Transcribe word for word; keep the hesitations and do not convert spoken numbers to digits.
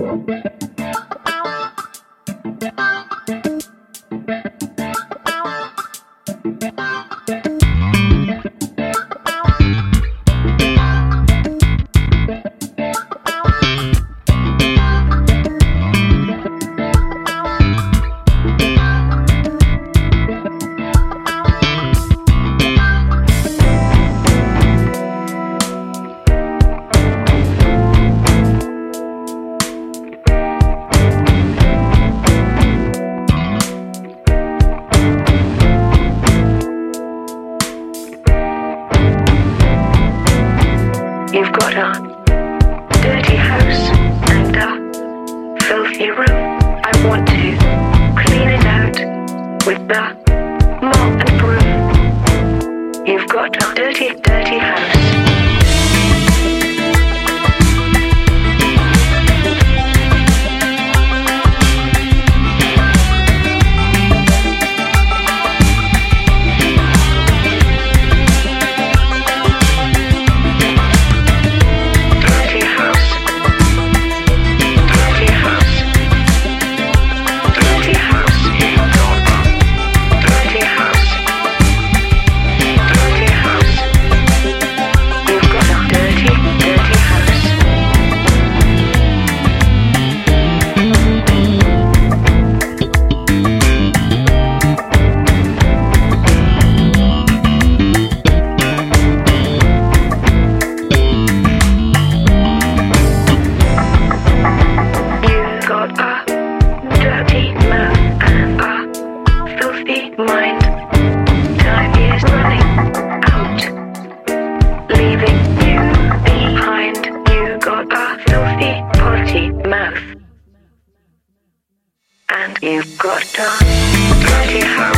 You've got a dirty house and a filthy room. I want to clean it out with the mop and broom. You've got a dirty, dirty house. Mind. Time is running out, leaving you behind. You got a filthy potty mouth, and you've got a dirty house.